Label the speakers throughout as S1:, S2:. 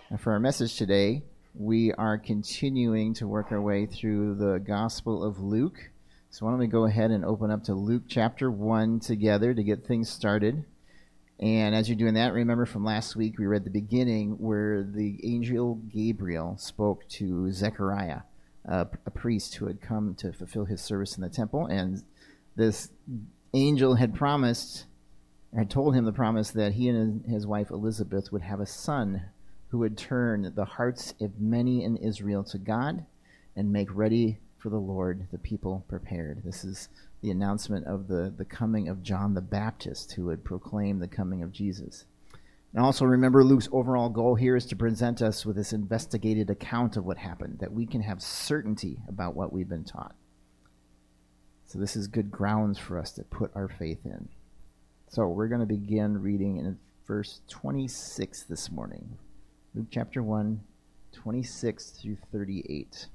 S1: And for our message today, we are continuing to work our way through the Gospel of Luke. So why don't we go ahead and open up to Luke chapter 1 together to get things started. And as you're doing that, remember from last week we read the beginning where the angel Gabriel spoke to Zechariah, a priest who had come to fulfill his service in the temple. And this angel had told him the promise that he and his wife Elizabeth would have a son who would turn the hearts of many in Israel to God and make ready for the Lord the people prepared. This is the announcement of the coming of John the Baptist, who would proclaim the coming of Jesus. And also remember, Luke's overall goal here is to present us with this investigated account of what happened, that we can have certainty about what we've been taught. So this is good grounds for us to put our faith in. So we're going to begin reading in verse 26 this morning. Luke chapter 1, 26 through 38.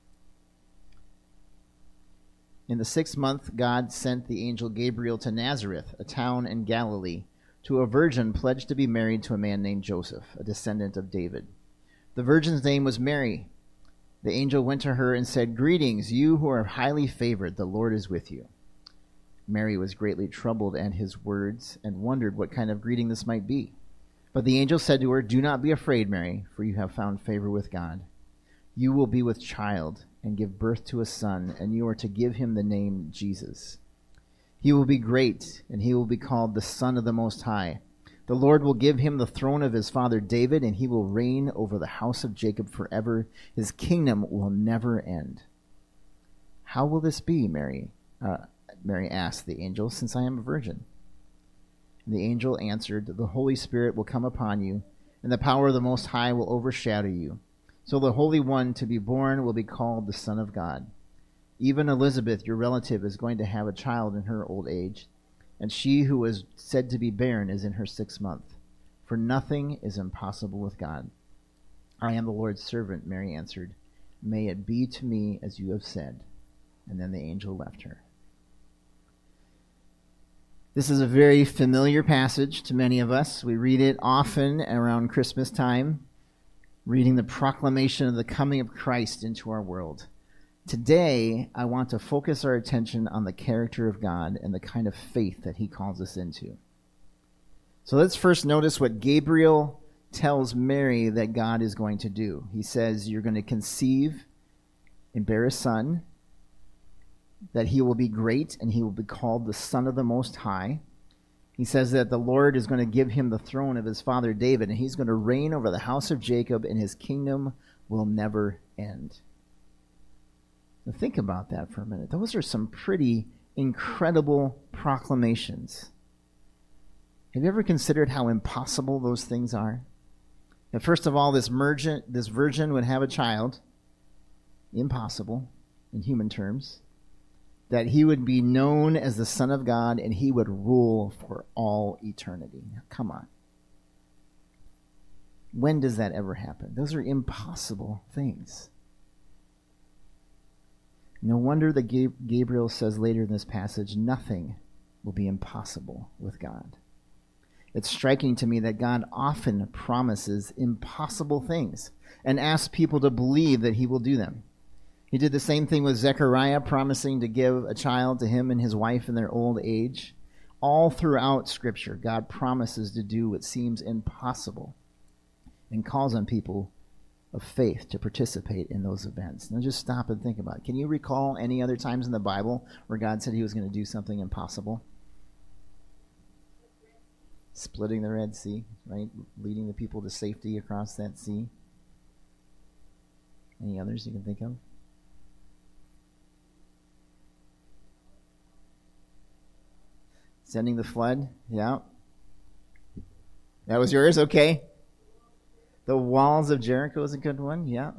S1: In the 6th month, God sent the angel Gabriel to Nazareth, a town in Galilee, to a virgin pledged to be married to a man named Joseph, a descendant of David. The virgin's name was Mary. The angel went to her and said, "Greetings, you who are highly favored, the Lord is with you." Mary was greatly troubled at his words and wondered what kind of greeting this might be. But the angel said to her, "Do not be afraid, Mary, for you have found favor with God. You will be with child and give birth to a son, and you are to give him the name Jesus. He will be great, and he will be called the Son of the Most High. The Lord will give him the throne of his father David, and he will reign over the house of Jacob forever. His kingdom will never end." "How will this be," Mary asked the angel, "since I am a virgin?" The angel answered, "The Holy Spirit will come upon you, and the power of the Most High will overshadow you. So the Holy One to be born will be called the Son of God. Even Elizabeth, your relative, is going to have a child in her old age, and she who was said to be barren is in her 6th month. For nothing is impossible with God." "I am the Lord's servant," Mary answered. "May it be to me as you have said." And then the angel left her. This is a very familiar passage to many of us. We read it often around Christmas time, reading the proclamation of the coming of Christ into our world. Today, I want to focus our attention on the character of God and the kind of faith that he calls us into. So let's first notice what Gabriel tells Mary that God is going to do. He says, "You're going to conceive and bear a son, that he will be great, and he will be called the Son of the Most High." He says that the Lord is going to give him the throne of his father David, and he's going to reign over the house of Jacob, and his kingdom will never end. Now think about that for a minute. Those are some pretty incredible proclamations. Have you ever considered how impossible those things are? That first of all, this virgin would have a child. Impossible in human terms. That he would be known as the Son of God, and he would rule for all eternity. Now, come on. When does that ever happen? Those are impossible things. No wonder that Gabriel says later in this passage, nothing will be impossible with God. It's striking to me that God often promises impossible things and asks people to believe that he will do them. He did the same thing with Zechariah, promising to give a child to him and his wife in their old age. All throughout Scripture, God promises to do what seems impossible and calls on people of faith to participate in those events. Now just stop and think about it. Can you recall any other times in the Bible where God said he was going to do something impossible? Splitting the Red Sea, right? Leading the people to safety across that sea. Any others you can think of? Sending the flood, yeah. That was yours? Okay. The walls of Jericho is a good one, yeah.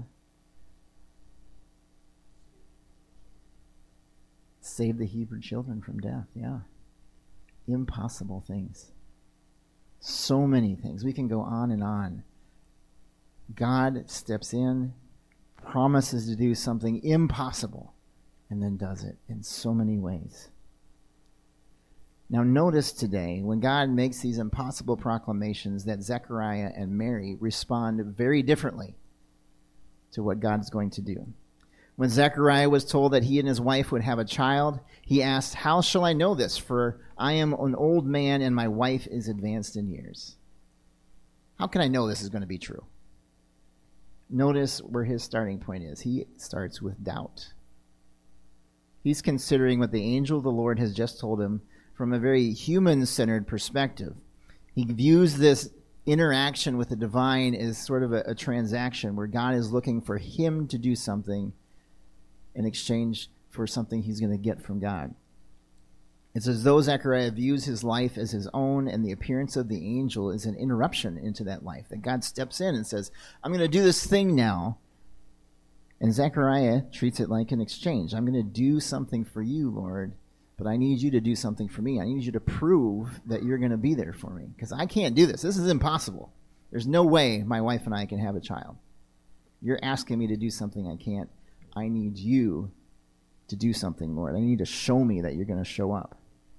S1: Save the Hebrew children from death, yeah. Impossible things. So many things. We can go on and on. God steps in, promises to do something impossible, and then does it in so many ways. Now notice today, when God makes these impossible proclamations, that Zechariah and Mary respond very differently to what God's going to do. When Zechariah was told that he and his wife would have a child, he asked, "How shall I know this? For I am an old man and my wife is advanced in years." How can I know this is going to be true? Notice where his starting point is. He starts with doubt. He's considering what the angel of the Lord has just told him from a very human-centered perspective. He views this interaction with the divine as sort of a transaction where God is looking for him to do something in exchange for something he's going to get from God. It's as though Zechariah views his life as his own, and the appearance of the angel is an interruption into that life, that God steps in and says, "I'm going to do this thing now." And Zechariah treats it like an exchange. "I'm going to do something for you, Lord, but I need you to do something for me. I need you to prove that you're going to be there for me, because I can't do this. This is impossible. There's no way my wife and I can have a child. You're asking me to do something I can't. I need you to do something, Lord. I need to show me that you're going to show up."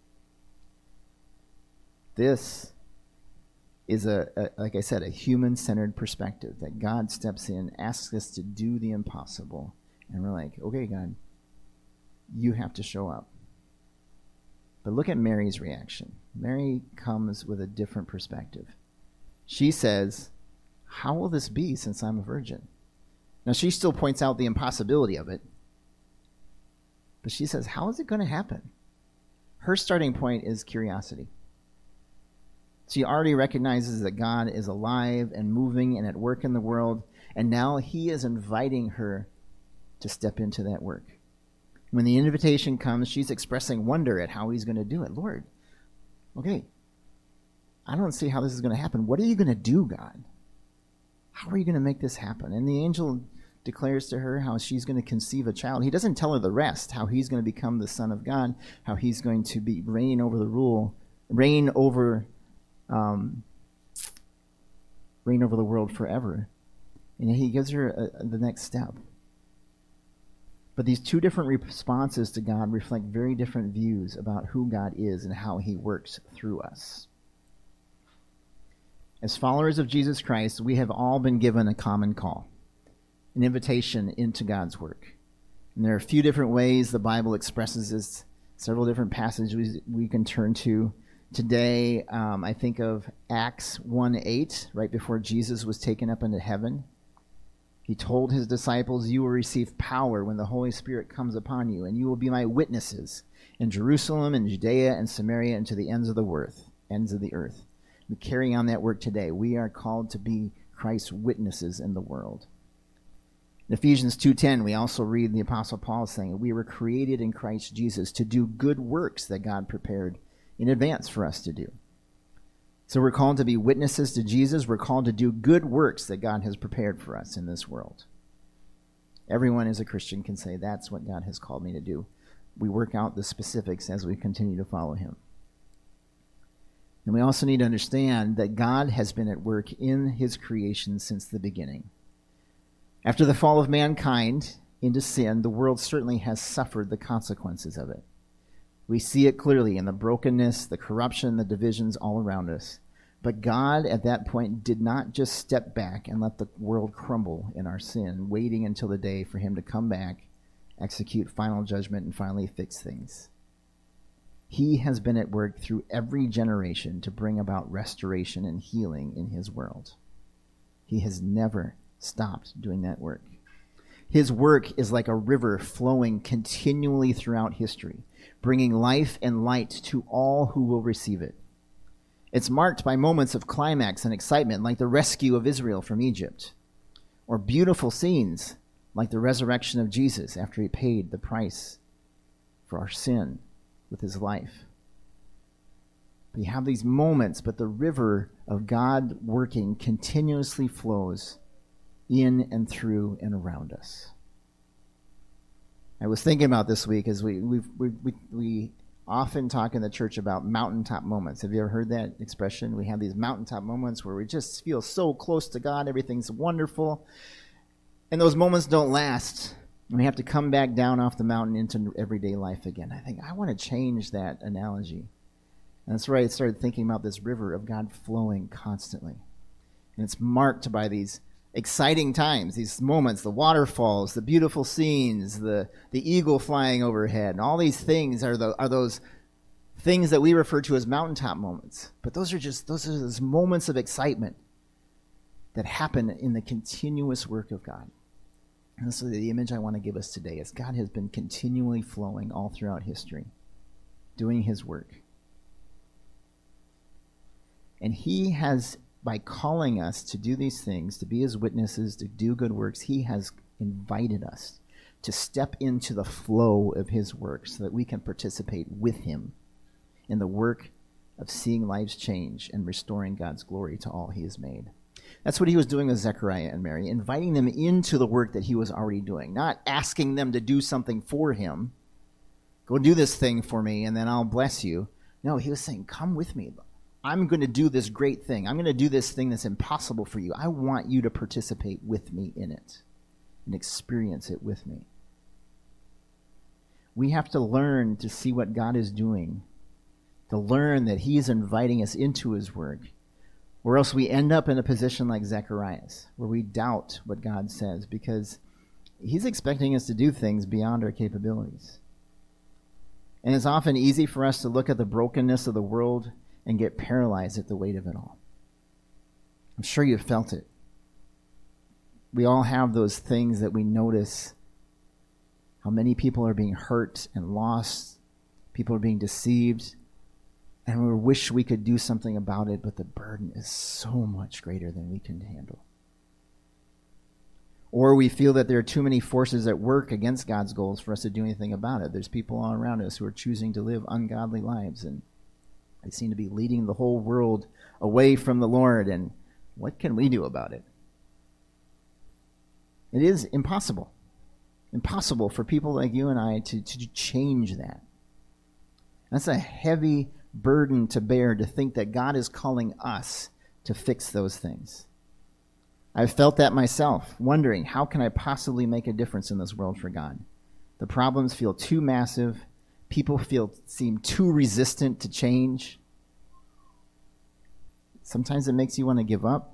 S1: This is, like I said, a human-centered perspective, that God steps in, asks us to do the impossible, and we're like, "Okay, God, you have to show up." But look at Mary's reaction. Mary comes with a different perspective. She says, "How will this be since I'm a virgin?" Now, she still points out the impossibility of it, but she says, how is it going to happen? Her starting point is curiosity. She already recognizes that God is alive and moving and at work in the world, and now he is inviting her to step into that work. When the invitation comes, she's expressing wonder at how he's going to do it. "Lord, okay, I don't see how this is going to happen. What are you going to do, God? How are you going to make this happen?" And the angel declares to her how she's going to conceive a child. He doesn't tell her the rest, how he's going to become the Son of God, how he's going to be reign over the world forever. And he gives her the next step. But these two different responses to God reflect very different views about who God is and how he works through us. As followers of Jesus Christ, we have all been given a common call, an invitation into God's work. And there are a few different ways the Bible expresses this, several different passages we can turn to. Today, I think of Acts 1:8, right before Jesus was taken up into heaven. He told his disciples, "You will receive power when the Holy Spirit comes upon you, and you will be my witnesses in Jerusalem and Judea and Samaria and to the ends of the earth." We carry on that work today. We are called to be Christ's witnesses in the world. In Ephesians 2:10, we also read the Apostle Paul saying, "We were created in Christ Jesus to do good works that God prepared in advance for us to do." So we're called to be witnesses to Jesus. We're called to do good works that God has prepared for us in this world. Everyone as a Christian can say, that's what God has called me to do. We work out the specifics as we continue to follow him. And we also need to understand that God has been at work in his creation since the beginning. After the fall of mankind into sin, the world certainly has suffered the consequences of it. We see it clearly in the brokenness, the corruption, the divisions all around us. But God at that point did not just step back and let the world crumble in our sin, waiting until the day for him to come back, execute final judgment, and finally fix things. He has been at work through every generation to bring about restoration and healing in his world. He has never stopped doing that work. His work is like a river flowing continually throughout history, bringing life and light to all who will receive it. It's marked by moments of climax and excitement, like the rescue of Israel from Egypt, or beautiful scenes like the resurrection of Jesus after he paid the price for our sin with his life. We have these moments, but the river of God working continuously flows in and through and around us. I was thinking about this week as we often talk in the church about mountaintop moments. Have you ever heard that expression? We have these mountaintop moments where we just feel so close to God, everything's wonderful, and those moments don't last. We have to come back down off the mountain into everyday life again. I think I want to change that analogy. And that's where I started thinking about this river of God flowing constantly. And it's marked by these exciting times, these moments, the waterfalls, the beautiful scenes, the eagle flying overhead, and all these things are those things that we refer to as mountaintop moments. But those are those moments of excitement that happen in the continuous work of God. And so the image I want to give us today is God has been continually flowing all throughout history, doing his work. And he has, by calling us to do these things, to be his witnesses, to do good works, he has invited us to step into the flow of his work so that we can participate with him in the work of seeing lives change and restoring God's glory to all he has made. That's what he was doing with Zechariah and Mary, inviting them into the work that he was already doing, not asking them to do something for him. Go do this thing for me and then I'll bless you. No, he was saying, come with me. I'm going to do this great thing. I'm going to do this thing that's impossible for you. I want you to participate with me in it and experience it with me. We have to learn to see what God is doing, to learn that he is inviting us into his work, or else we end up in a position like Zechariah's, where we doubt what God says because he's expecting us to do things beyond our capabilities. And it's often easy for us to look at the brokenness of the world and get paralyzed at the weight of it all. I'm sure you've felt it. We all have those things that we notice, how many people are being hurt and lost, people are being deceived, and we wish we could do something about it, but the burden is so much greater than we can handle. Or we feel that there are too many forces at work against God's goals for us to do anything about it. There's people all around us who are choosing to live ungodly lives, and they seem to be leading the whole world away from the Lord, and what can we do about it? It is impossible for people like you and I to change that. That's a heavy burden to bear, to think that God is calling us to fix those things. I've felt that myself, wondering, how can I possibly make a difference in this world for God? The problems feel too massive. People seem too resistant to change. Sometimes it makes you want to give up.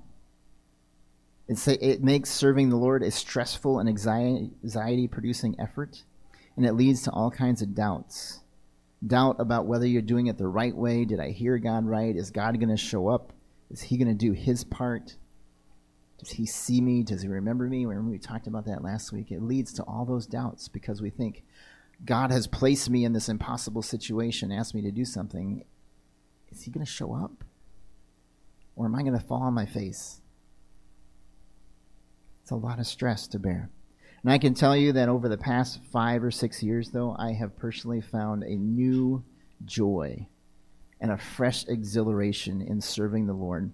S1: It makes serving the Lord a stressful and anxiety-producing effort, and it leads to all kinds of doubts. Doubt about whether you're doing it the right way. Did I hear God right? Is God going to show up? Is he going to do his part? Does he see me? Does he remember me? Remember we talked about that last week. It leads to all those doubts because we think, God has placed me in this impossible situation, asked me to do something. Is he going to show up? Or am I going to fall on my face? It's a lot of stress to bear. And I can tell you that over the past 5 or 6 years, though, I have personally found a new joy and a fresh exhilaration in serving the Lord.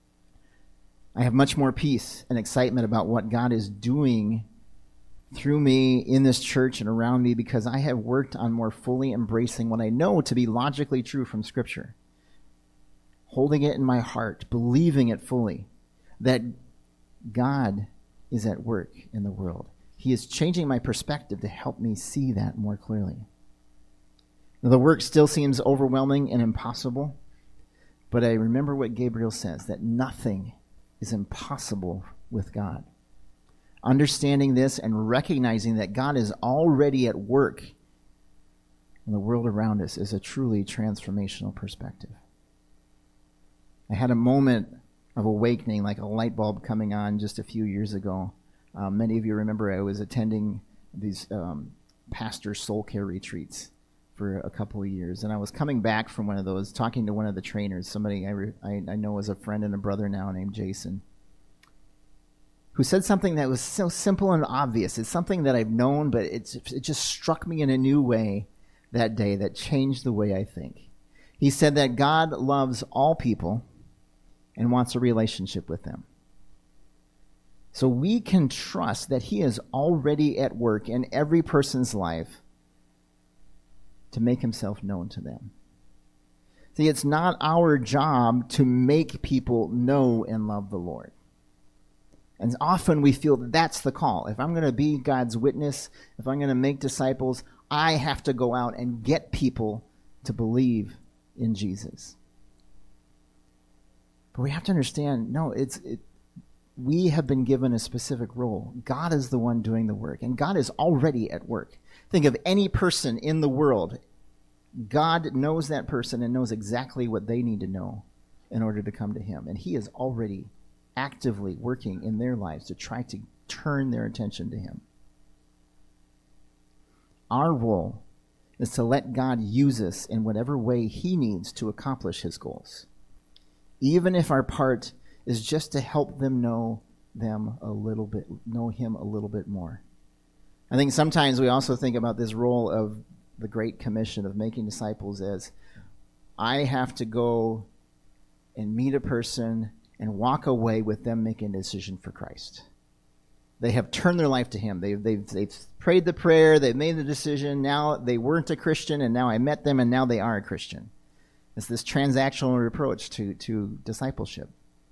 S1: I have much more peace and excitement about what God is doing through me in this church and around me because I have worked on more fully embracing what I know to be logically true from Scripture. Holding it in my heart, believing it fully, that God is at work in the world. He is changing my perspective to help me see that more clearly. Now, the work still seems overwhelming and impossible, but I remember what Gabriel says, that nothing is impossible with God. Understanding this and recognizing that God is already at work in the world around us is a truly transformational perspective. I had a moment of awakening, like a light bulb coming on just a few years ago. Many of you remember I was attending these pastor soul care retreats for a couple of years, and I was coming back from one of those, talking to one of the trainers, somebody I know as a friend and a brother now named Jason, who said something that was so simple and obvious. It's something that I've known, but it just struck me in a new way that day that changed the way I think. He said that God loves all people and wants a relationship with them. So we can trust that he is already at work in every person's life to make himself known to them. See, it's not our job to make people know and love the Lord. And often we feel that that's the call. If I'm going to be God's witness, if I'm going to make disciples, I have to go out and get people to believe in Jesus. But we have to understand, no, we have been given a specific role. God is the one doing the work, and God is already at work. Think of any person in the world. God knows that person and knows exactly what they need to know in order to come to him. And he is already actively working in their lives to try to turn their attention to him. Our role is to let God use us in whatever way he needs to accomplish his goals. Even if our part is just to help them know him a little bit more. I think sometimes we also think about this role of the Great Commission of making disciples as I have to go and meet a person and walk away with them making a decision for Christ. They have turned their life to him. They've prayed the prayer. They've made the decision. Now they weren't a Christian, and now I met them, and now they are a Christian. It's this transactional approach to discipleship.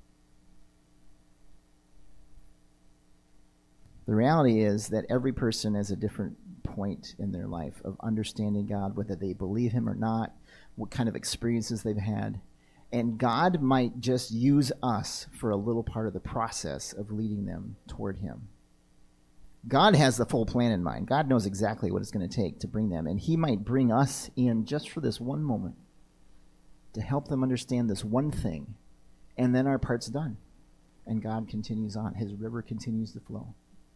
S1: The reality is that every person has a different point in their life of understanding God, whether they believe him or not, what kind of experiences they've had. And God might just use us for a little part of the process of leading them toward him. God has the full plan in mind. God knows exactly what it's going to take to bring them. And he might bring us in just for this one moment to help them understand this one thing. And then our part's done. And God continues on. His river continues to flow.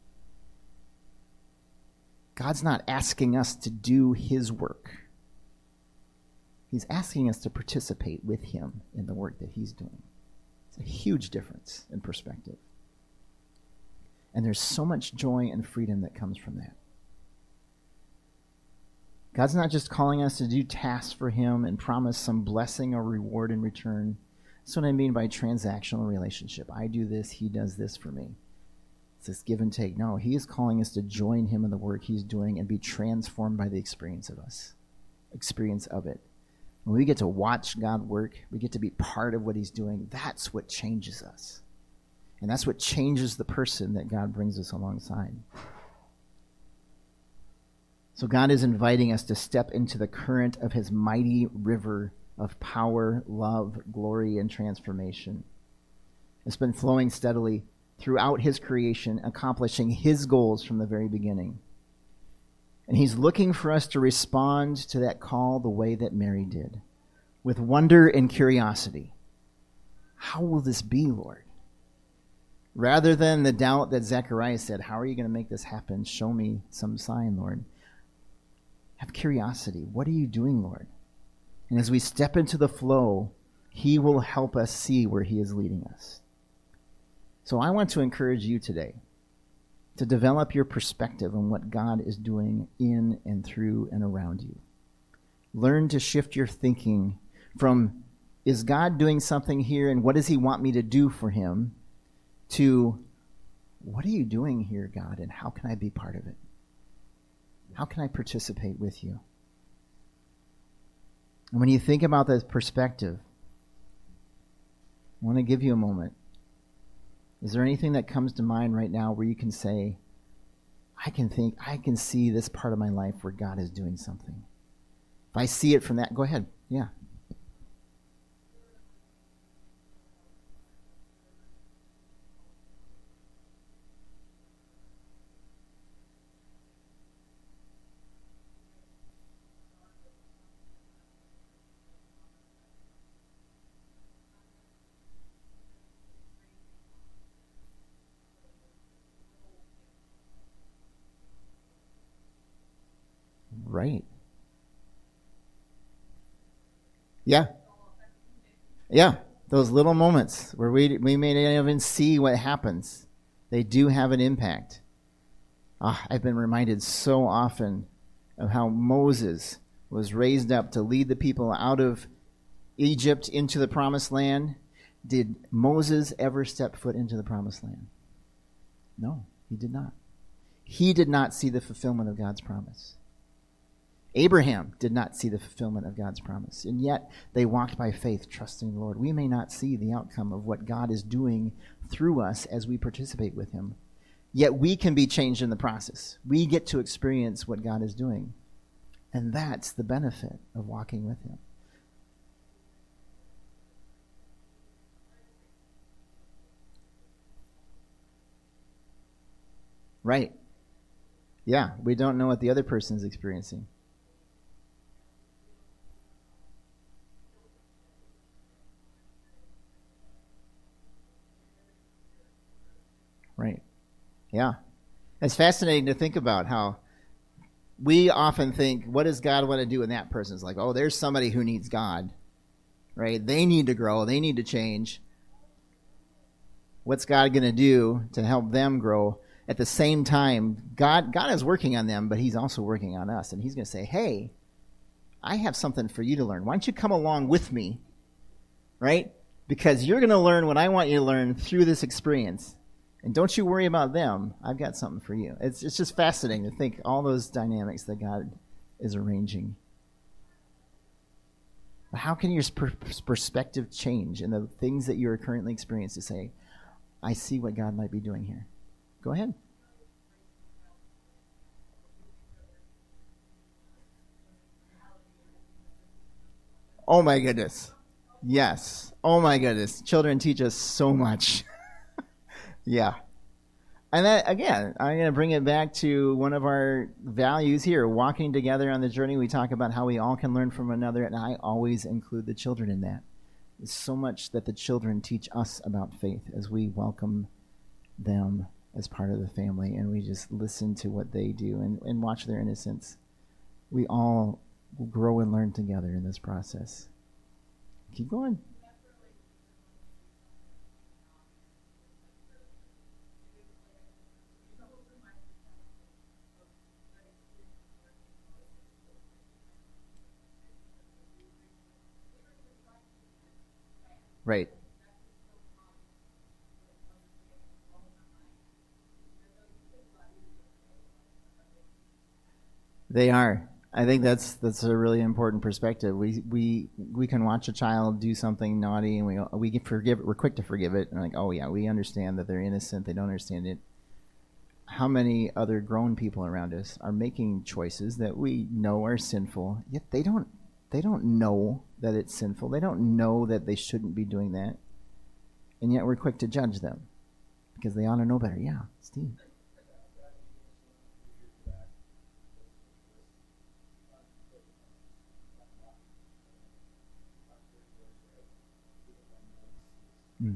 S1: God's not asking us to do his work. He's asking us to participate with him in the work that he's doing. It's a huge difference in perspective. And there's so much joy and freedom that comes from that. God's not just calling us to do tasks for him and promise some blessing or reward in return. That's what I mean by transactional relationship. I do this, he does this for me. It's this give and take. No, he is calling us to join him in the work he's doing and be transformed by the experience of it. When we get to watch God work, we get to be part of what he's doing. That's what changes us. And that's what changes the person that God brings us alongside. So God is inviting us to step into the current of his mighty river of power, love, glory, and transformation. It's been flowing steadily throughout his creation, accomplishing his goals from the very beginning. And he's looking for us to respond to that call the way that Mary did, with wonder and curiosity. How will this be, Lord? Rather than the doubt that Zechariah said, how are you going to make this happen? Show me some sign, Lord. Have curiosity. What are you doing, Lord? And as we step into the flow, he will help us see where he is leading us. So I want to encourage you today to develop your perspective on what God is doing in and through and around you. Learn to shift your thinking from, is God doing something here and what does he want me to do for him, to, what are you doing here, God, and how can I be part of it? How can I participate with you? And when you think about this perspective, I want to give you a moment. Is there anything that comes to mind right now where you can say, I can see this part of my life where God is doing something? If I see it from that, go ahead. Yeah. Right. Yeah. Yeah. Those little moments where we may not even see what happens, they do have an impact. I've been reminded so often of how Moses was raised up to lead the people out of Egypt into the promised land. Did Moses ever step foot into the promised land? No, he did not. He did not see the fulfillment of God's promise. Abraham did not see the fulfillment of God's promise, and yet they walked by faith, trusting the Lord. We may not see the outcome of what God is doing through us as we participate with him, yet we can be changed in the process. We get to experience what God is doing, and that's the benefit of walking with him. Right. Yeah, we don't know what the other person is experiencing. Right. Yeah. It's fascinating to think about how we often think, what does God want to do? And that person's like, oh, there's somebody who needs God, right? They need to grow. They need to change. What's God going to do to help them grow? At the same time, God is working on them, but he's also working on us. And he's going to say, hey, I have something for you to learn. Why don't you come along with me, right? Because you're going to learn what I want you to learn through this experience. And don't you worry about them. I've got something for you. It's just fascinating to think all those dynamics that God is arranging. But how can your perspective change in the things that you are currently experiencing to say, I see what God might be doing here? Go ahead. Oh my goodness. Yes. Oh my goodness. Children teach us so much. Yeah. And that, again, I'm going to bring it back to one of our values here, walking together on the journey. We talk about how we all can learn from another, and I always include the children in that. There's so much that the children teach us about faith as we welcome them as part of the family, and we just listen to what they do and watch their innocence. We all grow and learn together in this process. Keep going. Right. They are. I think that's a really important perspective. We can watch a child do something naughty, and we can forgive it. We're quick to forgive it, and like, oh yeah, we understand that they're innocent. They don't understand it. How many other grown people around us are making choices that we know are sinful, yet they don't know that it's sinful. They don't know that they shouldn't be doing that, and yet we're quick to judge them because they ought to know better. Yeah, Steve. Mm.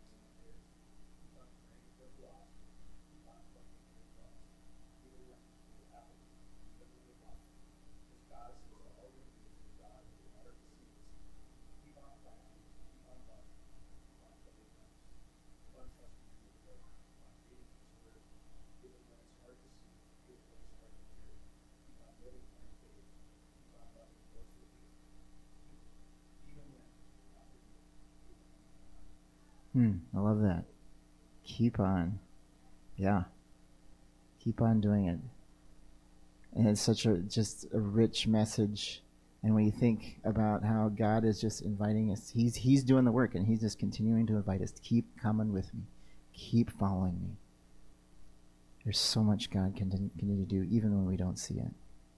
S1: I love that. Keep on. Yeah. Keep on doing it. And it's such just a rich message. And when you think about how God is just inviting us, he's doing the work, and he's just continuing to invite us to keep coming with me. Keep following me. There's so much God can continue to do even when we don't see it.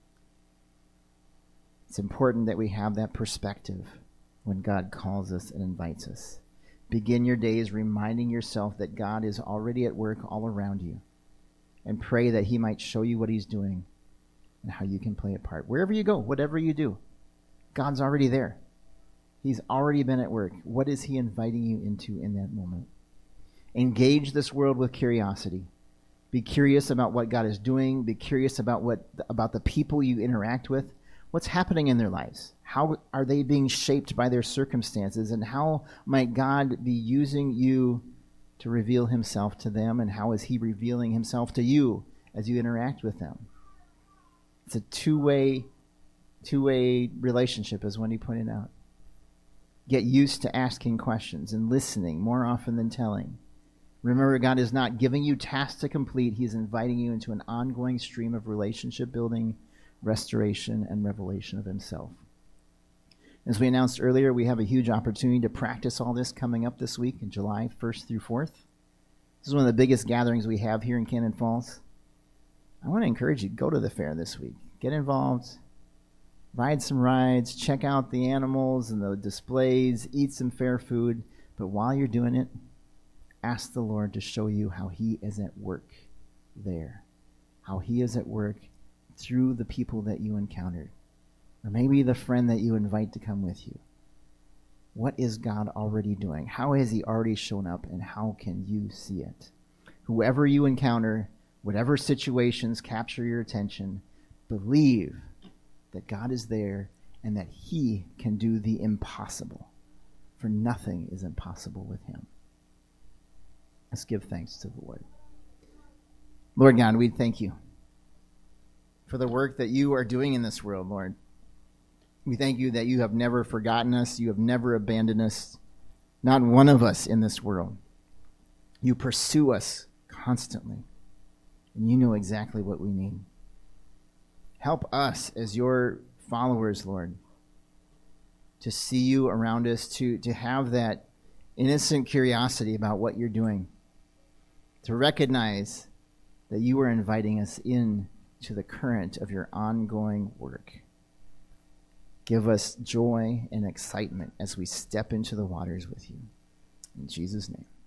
S1: It's important that we have that perspective when God calls us and invites us. Begin your days reminding yourself that God is already at work all around you, and pray that he might show you what he's doing and how you can play a part. Wherever you go, whatever you do, God's already there. He's already been at work. What is he inviting you into in that moment? Engage this world with curiosity. Be curious about what God is doing. Be curious about the people you interact with. What's happening in their lives? How are they being shaped by their circumstances? And how might God be using you to reveal himself to them? And how is he revealing himself to you as you interact with them? It's a two-way relationship, as Wendy pointed out. Get used to asking questions and listening more often than telling. Remember, God is not giving you tasks to complete. He is inviting you into an ongoing stream of relationship building, restoration, and revelation of himself. As we announced earlier, we have a huge opportunity to practice all this coming up this week in July 1st through 4th. This is one of the biggest gatherings we have here in Cannon Falls. I want to encourage you, go to the fair this week. Get involved. Ride some rides. Check out the animals and the displays. Eat some fair food. But while you're doing it, ask the Lord to show you how he is at work there, how he is at work through the people that you encountered, or maybe the friend that you invite to come with you. What is God already doing? How has he already shown up, and how can you see it? Whoever you encounter, whatever situations capture your attention, believe that God is there and that he can do the impossible, for nothing is impossible with him. Let's give thanks to the Lord. Lord God, we thank you for the work that you are doing in this world, Lord. We thank you that you have never forgotten us. You have never abandoned us. Not one of us in this world. You pursue us constantly, and you know exactly what we need. Help us as your followers, Lord, to see you around us, to have that innocent curiosity about what you're doing, to recognize that you are inviting us in to the current of your ongoing work. Give us joy and excitement as we step into the waters with you. In Jesus' name.